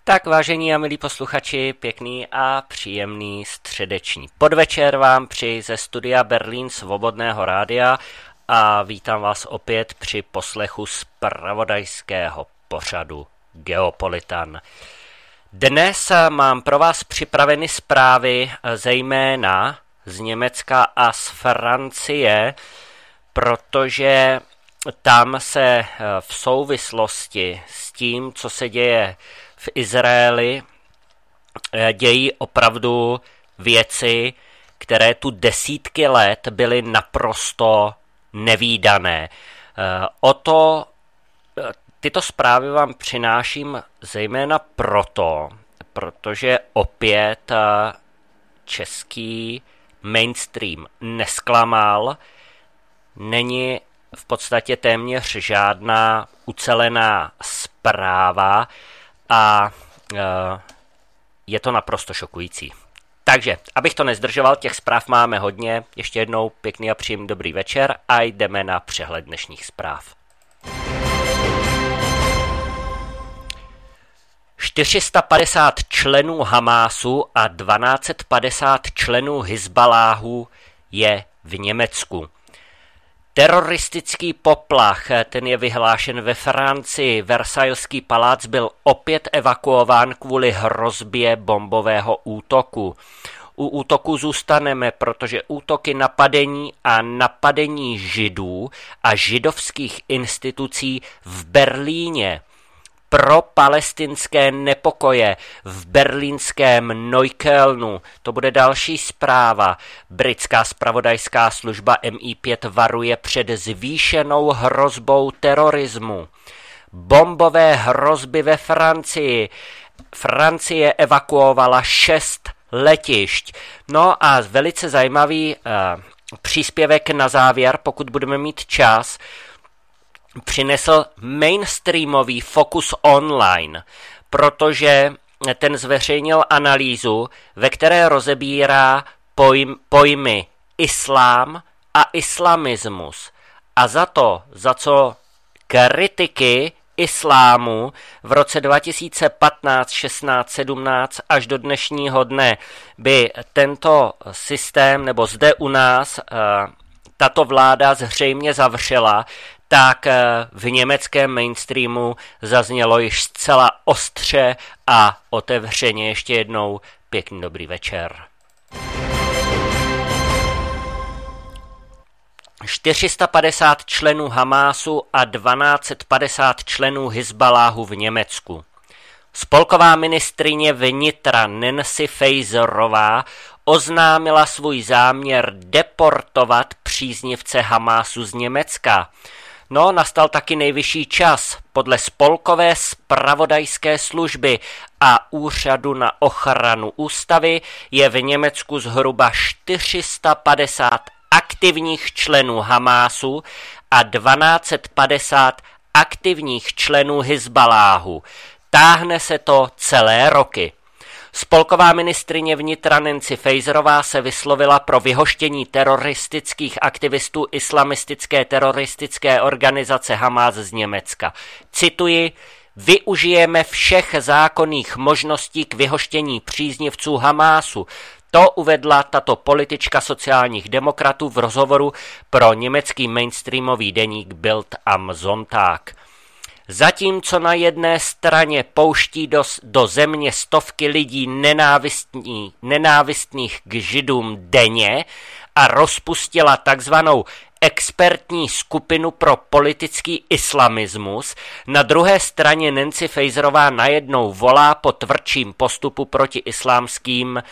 Tak vážení a milí posluchači, pěkný a příjemný středeční podvečer vám přeji ze studia Berlín Svobodného rádia a vítám vás opět při poslechu zpravodajského pořadu Geopolitan. Dnes mám pro vás připraveny zprávy zejména z Německa a z Francie, protože tam se v souvislosti s tím, co se děje v Izraeli, dějí opravdu věci, které tu desítky let byly naprosto nevídané. Tyto zprávy vám přináším zejména protože opět český mainstream nesklamal, není v podstatě téměř žádná ucelená zpráva a je to naprosto šokující. Takže, abych to nezdržoval, těch zpráv máme hodně. Ještě jednou pěkný a příjemný dobrý večer a jdeme na přehled dnešních zpráv. 450 členů Hamásu a 1250 členů Hizbaláhu je v Německu. Teroristický poplach, ten je vyhlášen ve Francii. Versailleský palác byl opět evakuován kvůli hrozbě bombového útoku. U útoku zůstaneme, protože útoky napadení Židů a židovských institucí v Berlíně, pro palestinské nepokoje v berlínském Neuköllnu. To bude další zpráva. Britská zpravodajská služba MI5 varuje před zvýšenou hrozbou terorismu. Bombové hrozby ve Francii. Francie evakuovala 6 letišť. No a velice zajímavý příspěvek na závěr, pokud budeme mít čas, přinesl mainstreamový Focus Online, protože ten zveřejnil analýzu, ve které rozebírá pojmy islám a islamismus. A za co kritiky islámu v roce 2015, 16, 17 až do dnešního dne by tento systém, nebo zde u nás tato vláda zřejmě zavřela, tak v německém mainstreamu zaznělo již zcela ostře a otevřeně. Ještě jednou pěkný dobrý večer. 450 členů Hamásu a 1250 členů Hizbaláhu v Německu. Spolková ministryně vnitra Nancy Faeserová oznámila svůj záměr deportovat příznivce Hamásu z Německa. No, nastal taky nejvyšší čas. Podle spolkové zpravodajské služby a úřadu na ochranu ústavy je v Německu zhruba 450 aktivních členů Hamásu a 1250 aktivních členů Hizbaláhu. Táhne se to celé roky. Spolková ministryně vnitra Nancy Faeserová se vyslovila pro vyhoštění teroristických aktivistů islamistické teroristické organizace Hamás z Německa. Cituji: využijeme všech zákonných možností k vyhoštění příznivců Hamásu. To uvedla tato politička sociálních demokratů v rozhovoru pro německý mainstreamový deník Bild am Sonntag. Zatímco na jedné straně pouští do země stovky lidí nenávistných k Židům denně a rozpustila takzvanou expertní skupinu pro politický islamismus, na druhé straně Nancy Faeserová najednou volá po tvrdším postupu proti islámským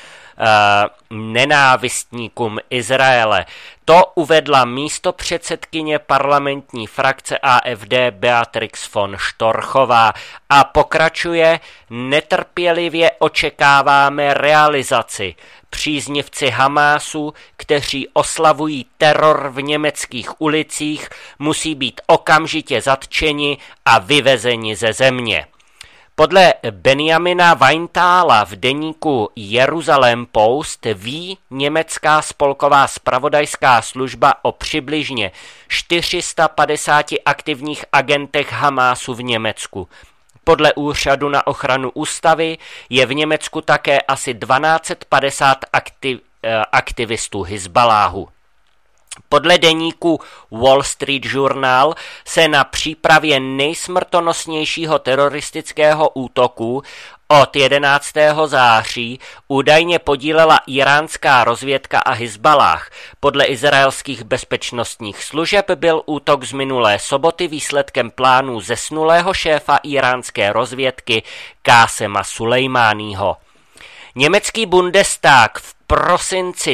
nenávistníkům Izraele. To uvedla místopředsedkyně parlamentní frakce AfD Beatrix von Storchová a pokračuje: netrpělivě očekáváme realizaci. Příznivci Hamásu, kteří oslavují teror v německých ulicích, musí být okamžitě zatčeni a vyvezeni ze země. Podle Benjamina Weinthala v deníku Jerusalem Post ví německá spolková zpravodajská služba o přibližně 450 aktivních agentech Hamásu v Německu. Podle Úřadu na ochranu ústavy je v Německu také asi 1250 aktivistů Hizbaláhu. Podle deníku Wall Street Journal se na přípravě nejsmrtonosnějšího teroristického útoku od 11. září údajně podílela iránská rozvědka a Hizballáh. Podle izraelských bezpečnostních služeb byl útok z minulé soboty výsledkem plánů zesnulého šéfa iránské rozvědky Kásema Sulejmáního. Německý Bundestag v prosinci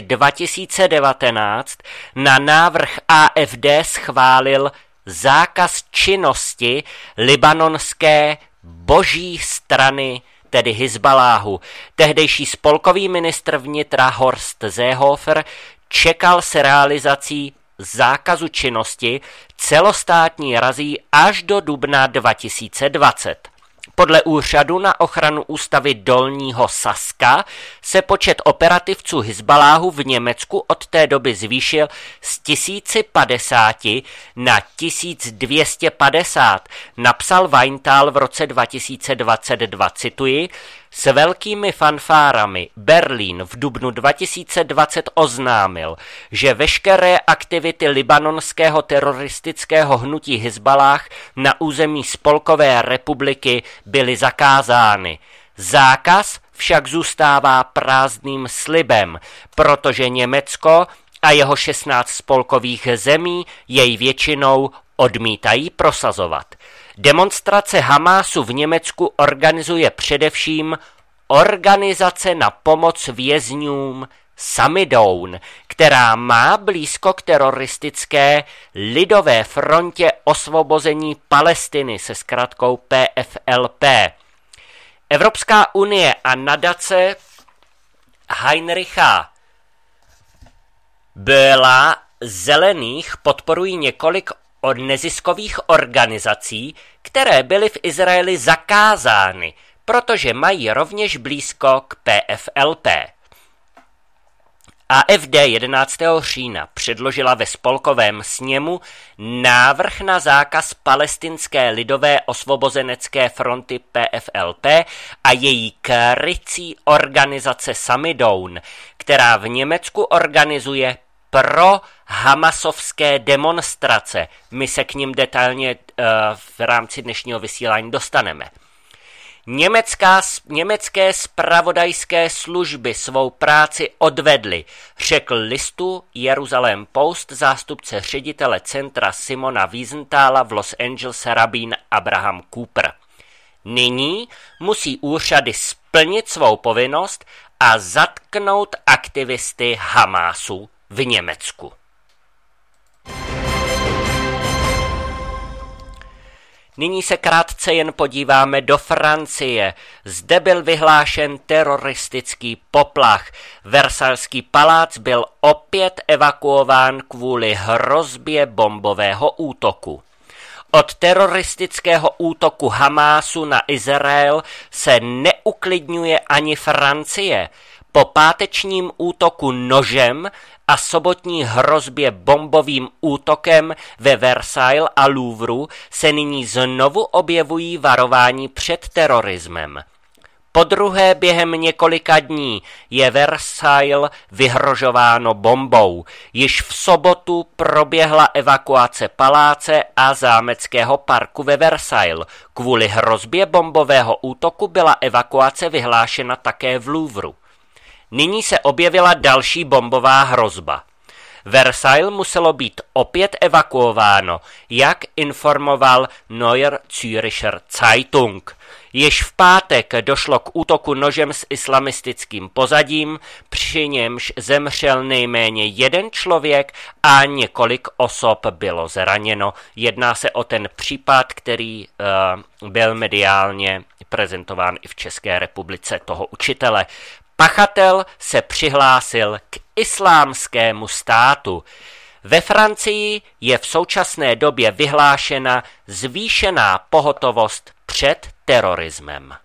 2019 na návrh AfD schválil zákaz činnosti libanonské boží strany, tedy Hizbaláhu. Tehdejší spolkový ministr vnitra Horst Seehofer čekal s realizací zákazu činnosti celostátní razí až do dubna 2020. Podle Úřadu na ochranu ústavy Dolního Saska se počet operativců Hizbaláhu v Německu od té doby zvýšil z 1050 na 1250, napsal Weinthal v roce 2022, cituji, s velkými fanfárami Berlín v dubnu 2020 oznámil, že veškeré aktivity libanonského teroristického hnutí Hizbaláh na území Spolkové republiky byly zakázány. Zákaz však zůstává prázdným slibem, protože Německo a jeho 16 spolkových zemí jej většinou odmítají prosazovat. Demonstrace Hamásu v Německu organizuje především Organizace na pomoc vězňům Samidoun, která má blízko k teroristické Lidové frontě osvobození Palestiny se zkratkou PFLP. Evropská unie a nadace Heinricha Böhla Zelených podporují několik od neziskových organizací, které byly v Izraeli zakázány, protože mají rovněž blízko k PFLP. AfD 11. října předložila ve spolkovém sněmu návrh na zákaz Palestinské lidové osvobozenecké fronty PFLP a její krycí organizace Samidoun, která v Německu organizuje pro hamasovské demonstrace. My se k nim detailně v rámci dnešního vysílání dostaneme. Německé zpravodajské služby svou práci odvedly, řekl listu Jerusalem Post zástupce ředitele centra Simona Wiesenthala v Los Angeles rabín Abraham Cooper. Nyní musí úřady splnit svou povinnost a zatknout aktivisty Hamásu v Německu. Nyní se krátce jen podíváme do Francie. Zde byl vyhlášen teroristický poplach. Versailský palác byl opět evakuován kvůli hrozbě bombového útoku. Od teroristického útoku Hamásu na Izrael se neuklidňuje ani Francie. Po pátečním útoku nožem a sobotní hrozbě bombovým útokem ve Versailles a Louvru se nyní znovu objevují varování před terorismem. Podruhé během několika dní je Versailles vyhrožováno bombou. Již v sobotu proběhla evakuace paláce a zámeckého parku ve Versailles. Kvůli hrozbě bombového útoku byla evakuace vyhlášena také v Louvru. Nyní se objevila další bombová hrozba. Versailles muselo být opět evakuováno, jak informoval Neue Zürcher Zeitung. Již v pátek došlo k útoku nožem s islamistickým pozadím, při němž zemřel nejméně jeden člověk a několik osob bylo zraněno. Jedná se o ten případ, který byl mediálně prezentován i v České republice, toho učitele. Pachatel se přihlásil k islámskému státu. Ve Francii je v současné době vyhlášena zvýšená pohotovost před terorismem.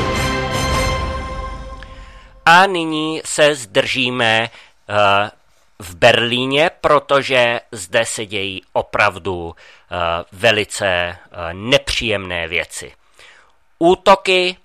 A nyní se zdržíme v Berlíně, protože zde se dějí opravdu velice nepříjemné věci. Útoky,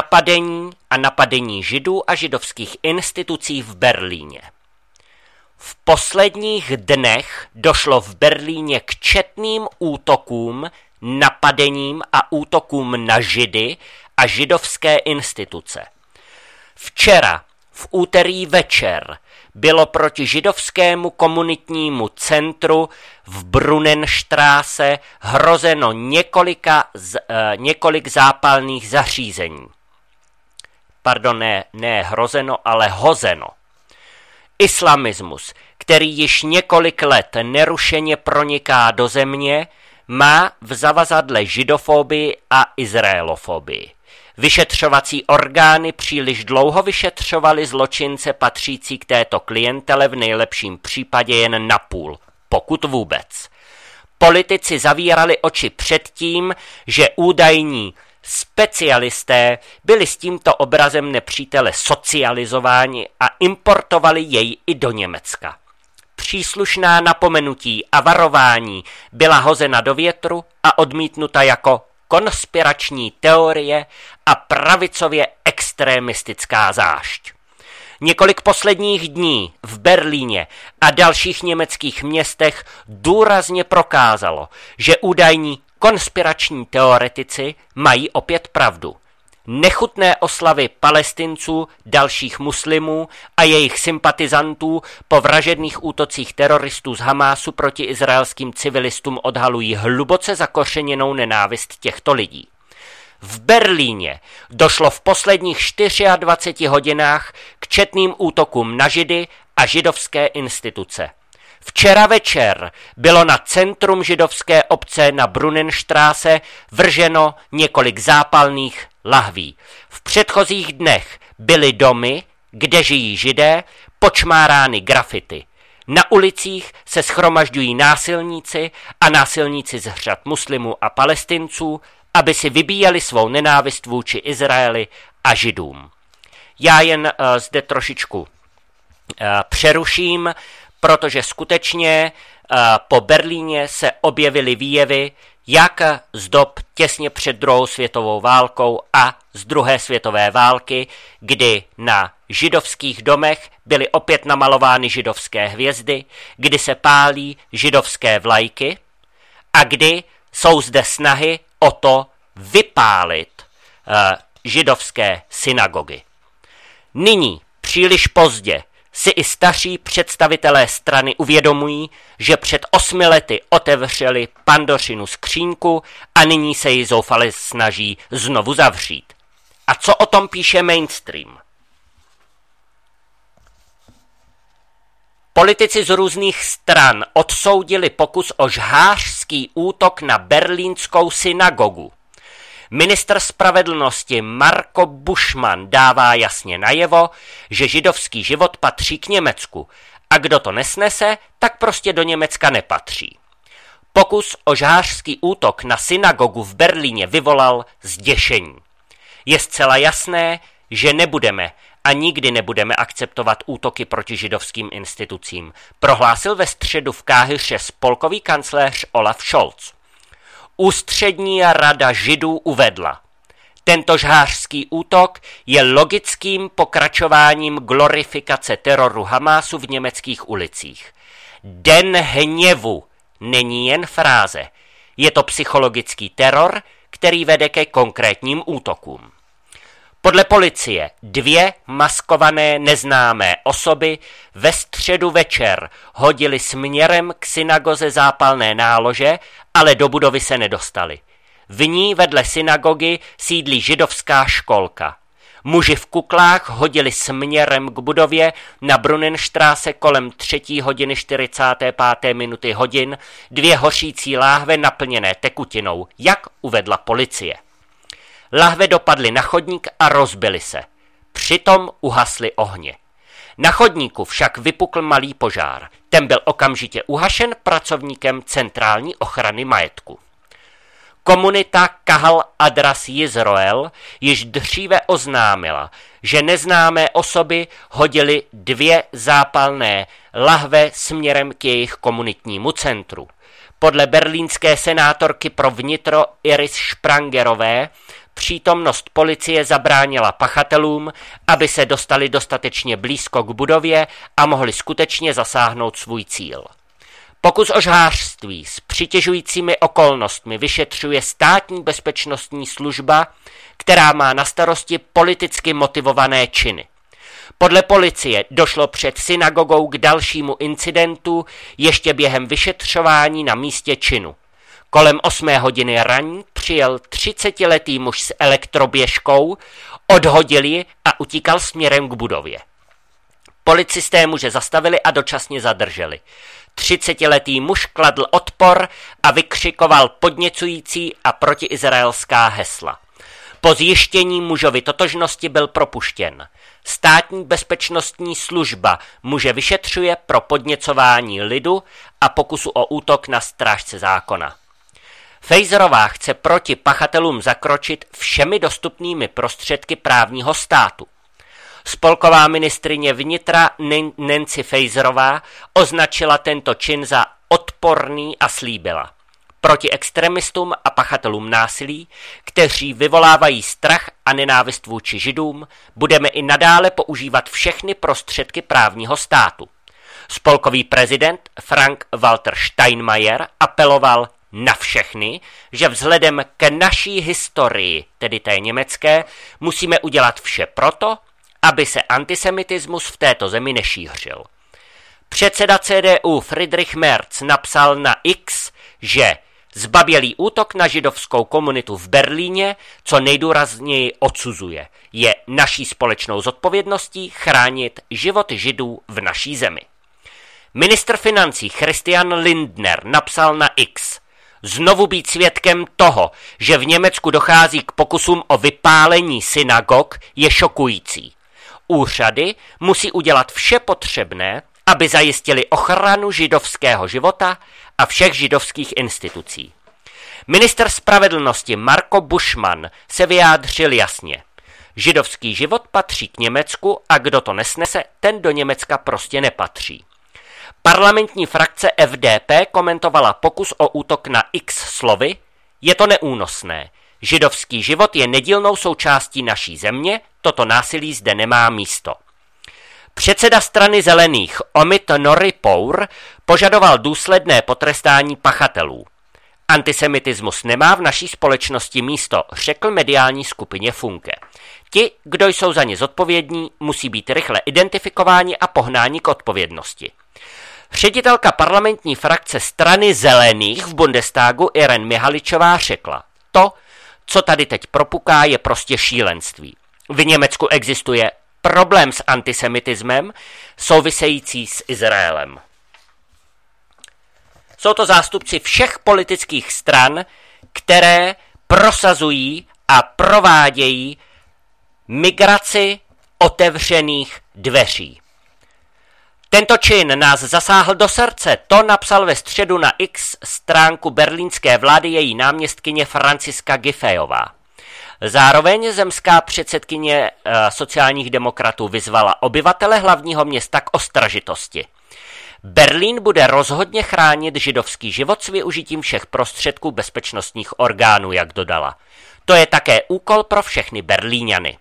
napadení židů a židovských institucí v Berlíně. V posledních dnech došlo v Berlíně k četným útokům, napadením a útokům na židy a židovské instituce. Včera, v úterý večer, bylo proti židovskému komunitnímu centru v Brunnenstraße hrozeno několik zápalných zařízení. Pardon, ne hrozeno, ale hozeno. Islamismus, který již několik let nerušeně proniká do země, má v zavazadle židofobii a izraelofobii. Vyšetřovací orgány příliš dlouho vyšetřovaly zločince patřící k této klientele v nejlepším případě jen napůl, pokud vůbec. Politici zavírali oči před tím, že údajní specialisté byli s tímto obrazem nepřítele socializováni a importovali jej i do Německa. Příslušná napomenutí a varování byla hozena do větru a odmítnuta jako konspirační teorie a pravicově extremistická zášť. Několik posledních dní v Berlíně a dalších německých městech důrazně prokázalo, že údajní konspirační teoretici mají opět pravdu. Nechutné oslavy Palestinců, dalších muslimů a jejich sympatizantů po vražedných útocích teroristů z Hamásu proti izraelským civilistům odhalují hluboce zakořeněnou nenávist těchto lidí. V Berlíně došlo v posledních 24 hodinách k četným útokům na židy a židovské instituce. Včera večer bylo na centrum židovské obce na Brunnenstraße vrženo několik zápalných lahví. V předchozích dnech byly domy, kde žijí židé, počmárány grafity. Na ulicích se shromažďují násilníci a násilníci z řad muslimů a Palestinců, aby si vybíjeli svou nenávist vůči Izraeli a židům. Já jen zde trošičku přeruším, protože skutečně po Berlíně se objevily výjevy, jak z dob těsně před druhou světovou válkou a z druhé světové války, kdy na židovských domech byly opět namalovány židovské hvězdy, kdy se pálí židovské vlajky a kdy jsou zde snahy o to vypálit židovské synagogy. Nyní, příliš pozdě, si i starší představitelé strany uvědomují, že před 8 lety otevřeli Pandořinu skříňku a nyní se ji zoufale snaží znovu zavřít. A co o tom píše mainstream? Politici z různých stran odsoudili pokus o žhářský útok na berlínskou synagogu. Ministr spravedlnosti Marco Buschmann dává jasně najevo, že židovský život patří k Německu a kdo to nesnese, tak prostě do Německa nepatří. Pokus o žhářský útok na synagogu v Berlíně vyvolal zděšení. Je zcela jasné, že nebudeme a nikdy nebudeme akceptovat útoky proti židovským institucím, prohlásil ve středu v Káhiře spolkový kancléř Olaf Scholz. Ústřední rada židů uvedla: tento žhářský útok je logickým pokračováním glorifikace teroru Hamásu v německých ulicích. Den hněvu není jen fráze, je to psychologický teror, který vede ke konkrétním útokům. Podle policie 2 maskované neznámé osoby ve středu večer hodily směrem k synagoze zápalné nálože, ale do budovy se nedostali. V ní vedle synagogy sídlí židovská školka. Muži v kuklách hodili směrem k budově na Brunnenstraße kolem 3:45 hodin 2 hořící láhve naplněné tekutinou, jak uvedla policie. Lahve dopadly na chodník a rozbily se. Přitom uhasly ohně. Na chodníku však vypukl malý požár. Ten byl okamžitě uhašen pracovníkem centrální ochrany majetku. Komunita Kahal Adras Yisroel již dříve oznámila, že neznámé osoby hodily 2 zápalné lahve směrem k jejich komunitnímu centru. Podle berlínské senátorky pro vnitro Iris Sprangerové přítomnost policie zabránila pachatelům, aby se dostali dostatečně blízko k budově a mohli skutečně zasáhnout svůj cíl. Pokus o žhářství s přitěžujícími okolnostmi vyšetřuje státní bezpečnostní služba, která má na starosti politicky motivované činy. Podle policie došlo před synagogou k dalšímu incidentu ještě během vyšetřování na místě činu. Kolem 8 hodiny raní přijel 30letý muž s elektroběžkou, odhodil ji a utíkal směrem k budově. Policisté muže zastavili a dočasně zadrželi. 30letý muž kladl odpor a vykřikoval podněcující a protiizraelská hesla. Po zjištění mužovy totožnosti byl propuštěn. Státní bezpečnostní služba muže vyšetřuje pro podněcování lidu a pokusu o útok na strážce zákona. Fejzerová chce proti pachatelům zakročit všemi dostupnými prostředky právního státu. Spolková ministryně vnitra Nancy Faeserová označila tento čin za odporný a slíbila: proti extremistům a pachatelům násilí, kteří vyvolávají strach a nenávist vůči Židům, budeme i nadále používat všechny prostředky právního státu. Spolkový prezident Frank-Walter Steinmeier apeloval na všechny, že vzhledem k naší historii, tedy té německé, musíme udělat vše proto, aby se antisemitismus v této zemi nešířil. Předseda CDU Friedrich Merz napsal na X, že zbabělý útok na židovskou komunitu v Berlíně co nejdůrazněji odsuzuje. Je naší společnou zodpovědností chránit život Židů v naší zemi. Ministr financí Christian Lindner napsal na X: znovu být svědkem toho, že v Německu dochází k pokusům o vypálení synagog, je šokující. Úřady musí udělat vše potřebné, aby zajistili ochranu židovského života a všech židovských institucí. Ministr spravedlnosti Marco Buschmann se vyjádřil jasně: židovský život patří k Německu a kdo to nesnese, ten do Německa prostě nepatří. Parlamentní frakce FDP komentovala pokus o útok na X slovy: je to neúnosné. Židovský život je nedílnou součástí naší země, toto násilí zde nemá místo. Předseda strany zelených Omid Norrie-Pour požadoval důsledné potrestání pachatelů. Antisemitismus nemá v naší společnosti místo, řekl mediální skupině Funke. Ti, kdo jsou za ně zodpovědní, musí být rychle identifikováni a pohnáni k odpovědnosti. Ředitelka parlamentní frakce strany zelených v Bundestagu Irén Mihaličová řekla: to, co tady teď propuká, je prostě šílenství. V Německu existuje problém s antisemitismem související s Izraelem. Jsou to zástupci všech politických stran, které prosazují a provádějí migraci otevřených dveří. Tento čin nás zasáhl do srdce, to napsal ve středu na X stránku berlínské vlády její náměstkyně Franciska Giffeyová. Zároveň zemská předsedkyně sociálních demokratů vyzvala obyvatele hlavního města k ostražitosti. Berlín bude rozhodně chránit židovský život s využitím všech prostředků bezpečnostních orgánů, jak dodala. To je také úkol pro všechny Berlíňany.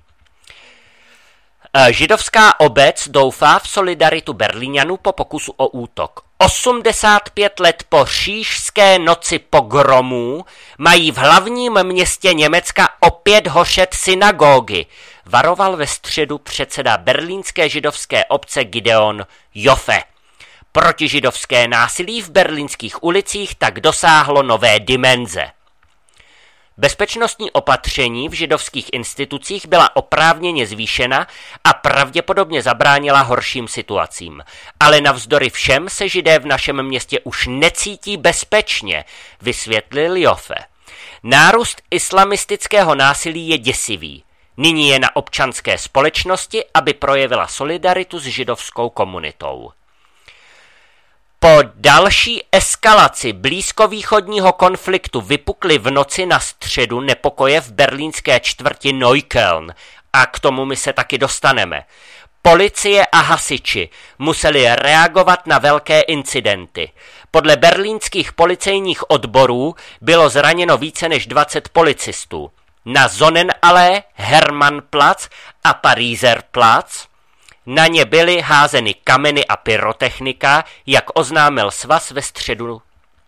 Židovská obec doufá v solidaritu Berlíňanů po pokusu o útok. 85 let po Říšské noci pogromů mají v hlavním městě Německa opět hořet synagogy, varoval ve středu předseda berlínské židovské obce Gideon Joffe. Protižidovské násilí v berlínských ulicích tak dosáhlo nové dimenze. Bezpečnostní opatření v židovských institucích byla oprávněně zvýšena a pravděpodobně zabránila horším situacím. Ale navzdory všem se Židé v našem městě už necítí bezpečně, vysvětlil Joffe. Nárůst islamistického násilí je děsivý. Nyní je na občanské společnosti, aby projevila solidaritu s židovskou komunitou. Po další eskalaci blízkovýchodního konfliktu vypukly v noci na středu nepokoje v berlínské čtvrti Neukölln a k tomu my se taky dostaneme. Policie a hasiči museli reagovat na velké incidenty. Podle berlínských policejních odborů bylo zraněno více než 20 policistů. Na Sonnenallee, Hermannplatz a Pariserplatz na ně byly házeny kameny a pyrotechnika, jak oznámil svaz ve středu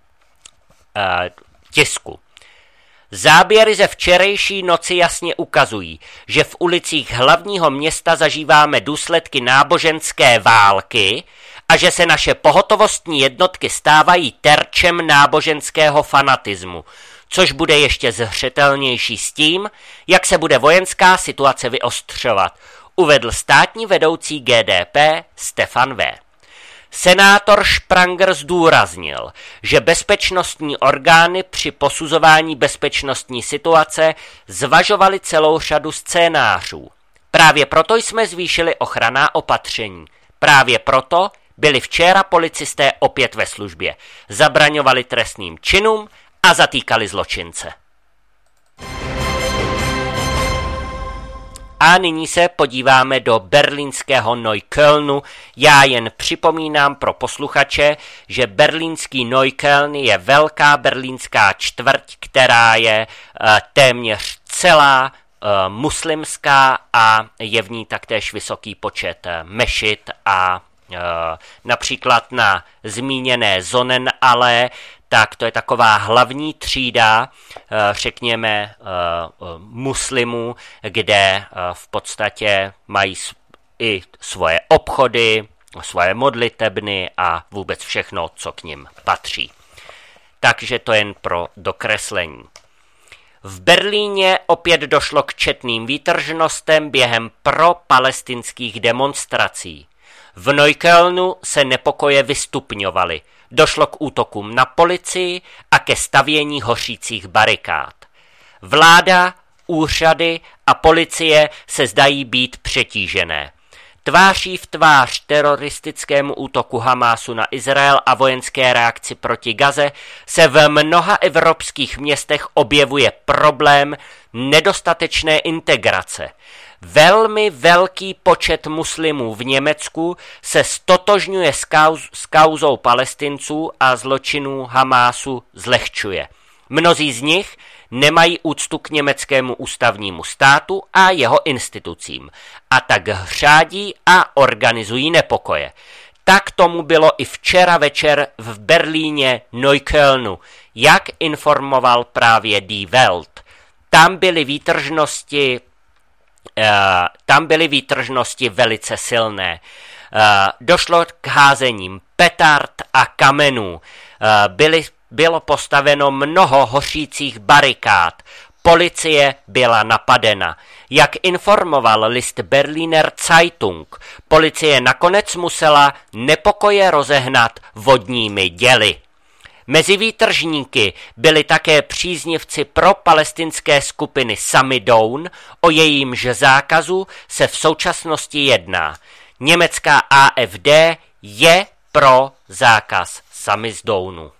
tisku. Záběry ze včerejší noci jasně ukazují, že v ulicích hlavního města zažíváme důsledky náboženské války a že se naše pohotovostní jednotky stávají terčem náboženského fanatismu, což bude ještě zřetelnější s tím, jak se bude vojenská situace vyostřovat, uvedl státní vedoucí GDP Stefan W. Senátor Spranger zdůraznil, že bezpečnostní orgány při posuzování bezpečnostní situace zvažovaly celou řadu scénářů. Právě proto jsme zvýšili ochranná opatření. Právě proto byli včera policisté opět ve službě. Zabraňovali trestným činům a zatýkali zločince. A nyní se podíváme do berlínského Neuköllnu. Já jen připomínám pro posluchače, že berlínský Neukölln je velká berlínská čtvrť, která je téměř celá muslimská a je v ní taktéž vysoký počet mešit a například na zmíněné Sonnenallee, tak to je taková hlavní třída, řekněme, muslimů, kde v podstatě mají i svoje obchody, svoje modlitebny a vůbec všechno, co k nim patří. Takže to jen pro dokreslení. V Berlíně opět došlo k četným výtržnostem během pro-palestinských demonstrací. V Neuköllnu se nepokoje vystupňovaly. Došlo k útokům na policii a ke stavění hořících barikád. Vláda, úřady a policie se zdají být přetížené. Tváří v tvář teroristickému útoku Hamásu na Izrael a vojenské reakci proti Gaze se v mnoha evropských městech objevuje problém nedostatečné integrace. Velmi velký počet muslimů v Německu se stotožňuje s kauzou Palestinců a zločinů Hamásu zlehčuje. Mnozí z nich nemají úctu k německému ústavnímu státu a jeho institucím a tak hřádí a organizují nepokoje. Tak tomu bylo i včera večer v Berlíně Neuköllnu, jak informoval právě Die Welt. Tam byly výtržnosti velice silné. Došlo k házením petard a kamenů. Bylo postaveno mnoho hořících barikád. Policie byla napadena. Jak informoval list Berliner Zeitung, policie nakonec musela nepokoje rozehnat vodními děly. Mezi výtržníky byli také příznivci pro palestinské skupiny Samidoun, o jejímž zákazu se v současnosti jedná. Německá AfD je pro zákaz Samidounu.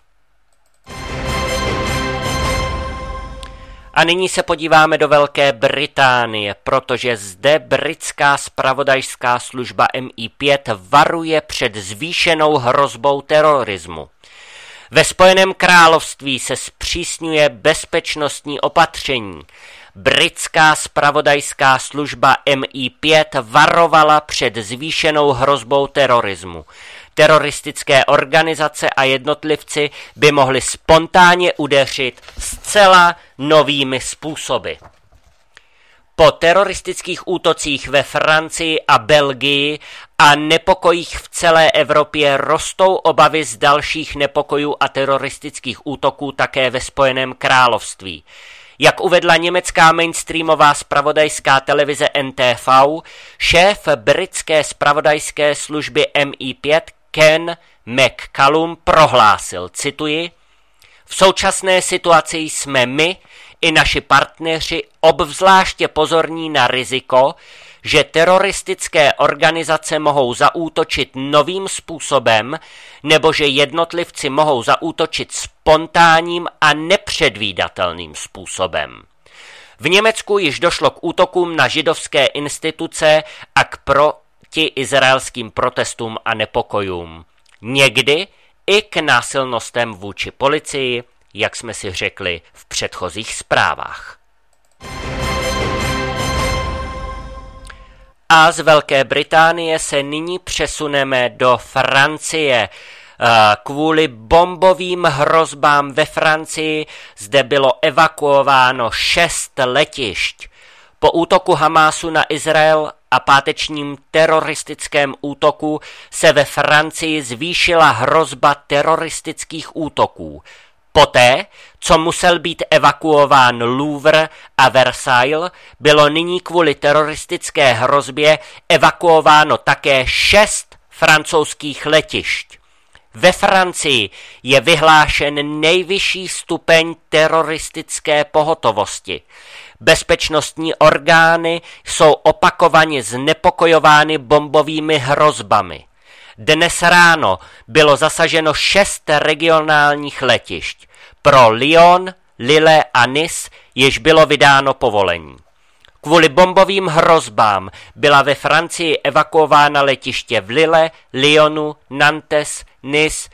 A nyní se podíváme do Velké Británie, protože zde britská zpravodajská služba MI5 varuje před zvýšenou hrozbou terorismu. Ve Spojeném království se zpřísňuje bezpečnostní opatření. Britská zpravodajská služba MI5 varovala před zvýšenou hrozbou terorismu. Teroristické organizace a jednotlivci by mohli spontánně udeřit zcela novými způsoby. Po teroristických útocích ve Francii a Belgii a nepokojích v celé Evropě rostou obavy z dalších nepokojů a teroristických útoků také ve Spojeném království. Jak uvedla německá mainstreamová zpravodajská televize NTV, šéf britské zpravodajské služby MI5 Ken McCallum prohlásil, cituji, v současné situaci jsme my i naši partneři obzvláště pozorní na riziko, že teroristické organizace mohou zaútočit novým způsobem, nebo že jednotlivci mohou zaútočit spontánním a nepředvídatelným způsobem. V Německu již došlo k útokům na židovské instituce a k protiizraelským protestům a nepokojům. Někdy i k násilnostem vůči policii, jak jsme si řekli v předchozích zprávách. A z Velké Británie se nyní přesuneme do Francie. Kvůli bombovým hrozbám ve Francii zde bylo evakuováno 6 letišť. Po útoku Hamásu na Izrael a pátečním teroristickém útoku se ve Francii zvýšila hrozba teroristických útoků. Poté, co musel být evakuován Louvre a Versailles, bylo nyní kvůli teroristické hrozbě evakuováno také 6 francouzských letišť. Ve Francii je vyhlášen nejvyšší stupeň teroristické pohotovosti. Bezpečnostní orgány jsou opakovaně znepokojovány bombovými hrozbami. Dnes ráno bylo zasaženo 6 regionálních letišť. Pro Lyon, Lille a Nice již bylo vydáno povolení. Kvůli bombovým hrozbám byla ve Francii evakuována letiště v Lille, Lyonu, Nantes, Nice,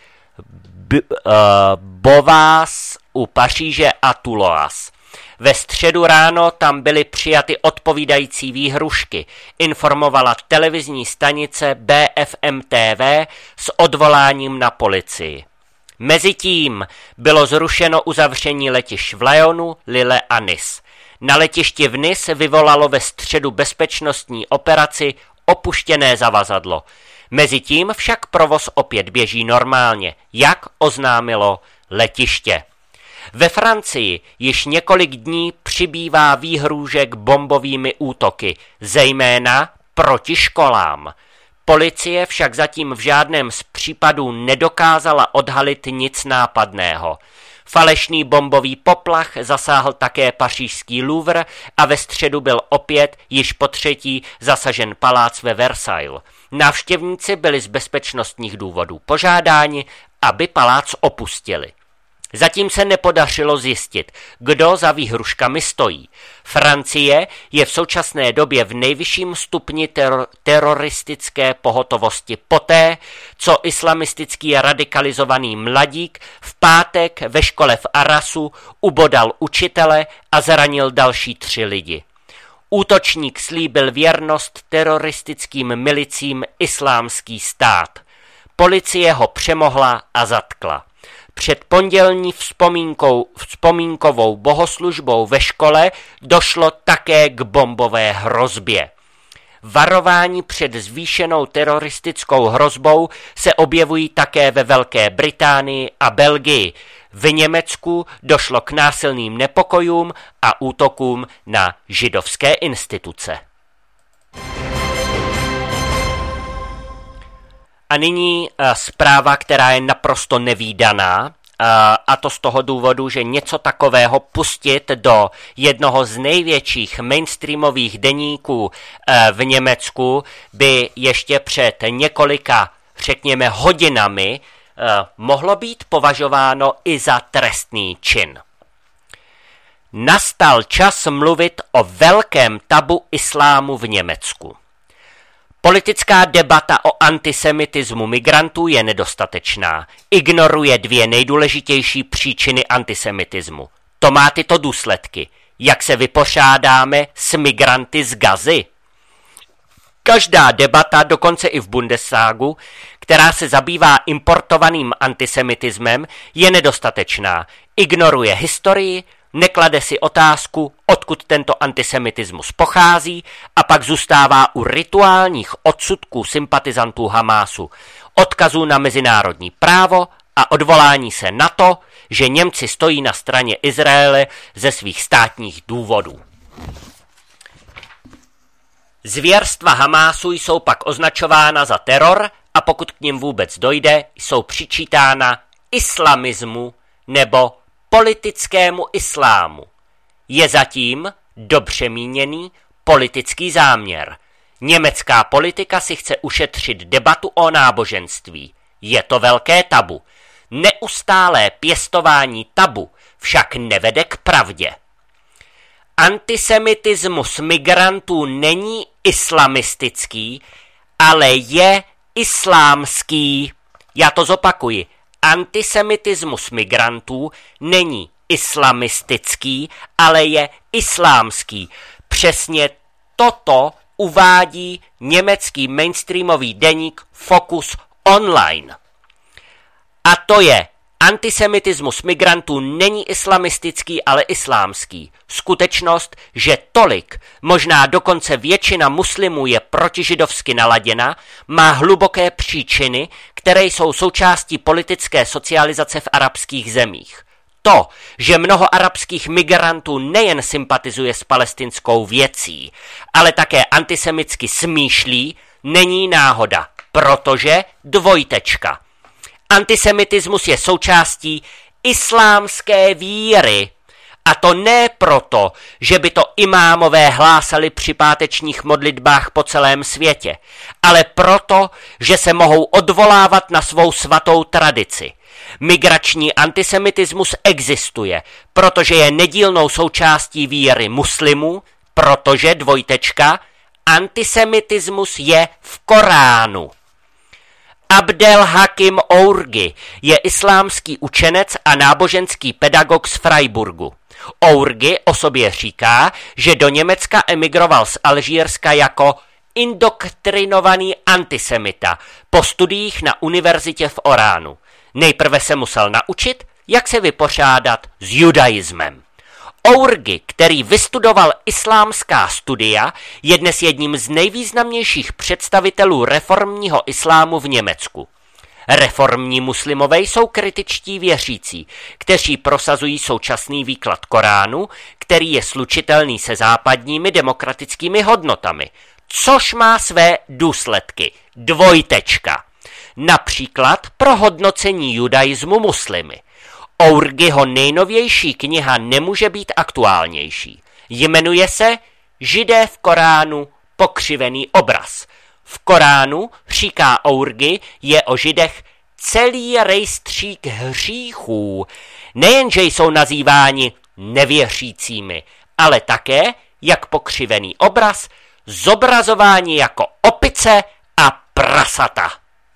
Beauvais u Paříže a Toulouse. Ve středu ráno tam byly přijaty odpovídající výhrušky, informovala televizní stanice BFM TV s odvoláním na policii. Mezitím bylo zrušeno uzavření letišť v Lyonu, Lille a Nice. Na letišti v Nice vyvolalo ve středu bezpečnostní operaci opuštěné zavazadlo. Mezitím však provoz opět běží normálně, jak oznámilo letiště. Ve Francii již několik dní přibývá výhrůžek bombovými útoky, zejména proti školám. Policie však zatím v žádném z případů nedokázala odhalit nic nápadného. Falešný bombový poplach zasáhl také pařížský Louvre a ve středu byl opět již potřetí zasažen palác ve Versailles. Návštěvníci byli z bezpečnostních důvodů požádáni, aby palác opustili. Zatím se nepodařilo zjistit, kdo za výhruškami stojí. Francie je v současné době v nejvyšším stupni teroristické pohotovosti poté, co islamistický radikalizovaný mladík v pátek ve škole v Arrasu ubodal učitele a zranil další 3 lidi. Útočník slíbil věrnost teroristickým milicím Islámský stát. Policie ho přemohla a zatkla. Před pondělní vzpomínkovou bohoslužbou ve škole došlo také k bombové hrozbě. Varování před zvýšenou teroristickou hrozbou se objevují také ve Velké Británii a Belgii. V Německu došlo k násilným nepokojům a útokům na židovské instituce. A nyní zpráva, která je naprosto nevídaná, a to z toho důvodu, že něco takového pustit do jednoho z největších mainstreamových deníků v Německu by ještě před několika, řekněme, hodinami mohlo být považováno i za trestný čin. Nastal čas mluvit o velkém tabu islámu v Německu. Politická debata o antisemitismu migrantů je nedostatečná. Ignoruje 2 nejdůležitější příčiny antisemitismu. To má tyto důsledky. Jak se vypořádáme s migranty z Gazy? Každá debata, dokonce i v Bundestagu, která se zabývá importovaným antisemitismem, je nedostatečná. Ignoruje historii, neklade si otázku, odkud tento antisemitismus pochází, a pak zůstává u rituálních odsudků sympatizantů Hamásu, odkazů na mezinárodní právo a odvolání se na to, že Němci stojí na straně Izraele ze svých státních důvodů. Zvěrstva Hamásu jsou pak označována za teror a pokud k nim vůbec dojde, jsou přičítána islamismu nebo politickému islámu. Je zatím dobře míněný politický záměr. Německá politika si chce ušetřit debatu o náboženství. Je to velké tabu. Neustálé pěstování tabu však nevede k pravdě. Antisemitismus migrantů není islamistický, ale je islámský. Já to zopakuji. Antisemitismus migrantů není islamistický, ale je islámský. Přesně toto uvádí německý mainstreamový deník Focus Online. A to je: antisemitismus migrantů není islamistický, ale islámský. Skutečnost, že tolik, možná dokonce většina muslimů je protižidovsky naladěna, má hluboké příčiny, které jsou součástí politické socializace v arabských zemích. To, že mnoho arabských migrantů nejen sympatizuje s palestinskou věcí, ale také antisemitsky smýšlí, není náhoda, protože dvojtečka. Antisemitismus je součástí islámské víry. A to ne proto, že by to imámové hlásali při pátečních modlitbách po celém světě, ale proto, že se mohou odvolávat na svou svatou tradici. Migrační antisemitismus existuje, protože je nedílnou součástí víry muslimů, protože dvojtečka, antisemitismus je v Koránu. Abdel Hakim Ourgi je islámský učenec a náboženský pedagog z Freiburgu. Ourgi o sobě říká, že do Německa emigroval z Alžírska jako indoktrinovaný antisemita po studiích na univerzitě v Oránu. Nejprve se musel naučit, jak se vypořádat s judaismem. Ourgi, který vystudoval islámská studia, je dnes jedním z nejvýznamnějších představitelů reformního islámu v Německu. Reformní muslimové jsou kritičtí věřící, kteří prosazují současný výklad Koránu, který je slučitelný se západními demokratickými hodnotami, což má své důsledky. Dvojtečka. Například pro hodnocení judaismu muslimy. Ourgiho nejnovější kniha nemůže být aktuálnější. Jmenuje se Židé v Koránu pokřivený obraz. V Koránu, říká Ourgi, je o Židech celý rejstřík hříchů. Nejenže jsou nazýváni nevěřícími, ale také, jak pokřivený obraz, zobrazováni jako opice a prasata.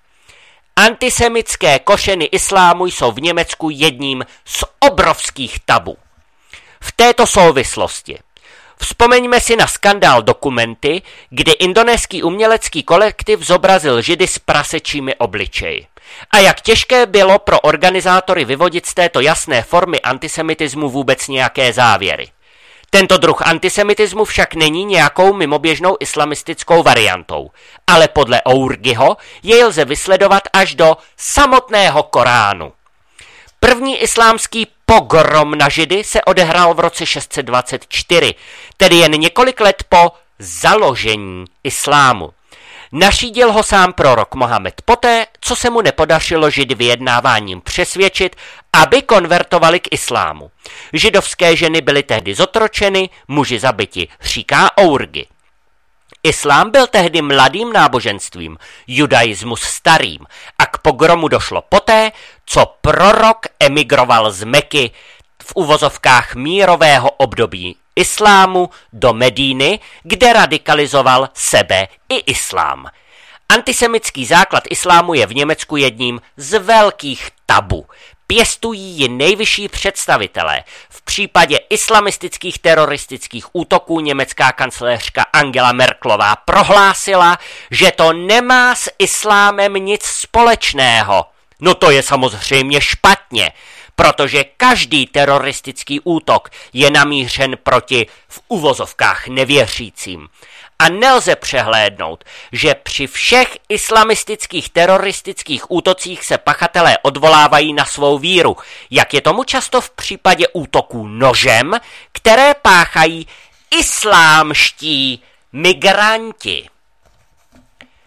Antisemitské kořeny islámu jsou v Německu jedním z obrovských tabu. V této souvislosti vzpomeňme si na skandál Dokumenty, kdy indonéský umělecký kolektiv zobrazil Židy s prasečími obličeji. A jak těžké bylo pro organizátory vyvodit z této jasné formy antisemitismu vůbec nějaké závěry. Tento druh antisemitismu však není nějakou mimoběžnou islamistickou variantou, ale podle Ourgiho jej lze vysledovat až do samotného Koránu. První islámský pogrom na Židy se odehrál v roce 624, tedy jen několik let po založení islámu. Nařídil ho sám prorok Mohamed poté, co se mu nepodařilo Židy vyjednáváním přesvědčit, aby konvertovali k islámu. Židovské ženy byly tehdy zotročeny, muži zabiti, říká Ourgi. Islám byl tehdy mladým náboženstvím, judaismus starým a k pogromu došlo poté, co prorok emigroval z Meky v uvozovkách mírového období islámu do Medíny, kde radikalizoval sebe i islám. Antisemitský základ islámu je v Německu jedním z velkých tabu. Pěstují ji nejvyšší představitelé. V případě islamistických teroristických útoků německá kancléřka Angela Merkelová prohlásila, že to nemá s islámem nic společného. No to je samozřejmě špatně, protože každý teroristický útok je namířen proti v uvozovkách nevěřícím. A nelze přehlédnout, že při všech islamistických teroristických útocích se pachatelé odvolávají na svou víru, jak je tomu často v případě útoků nožem, které páchají islámští migranti.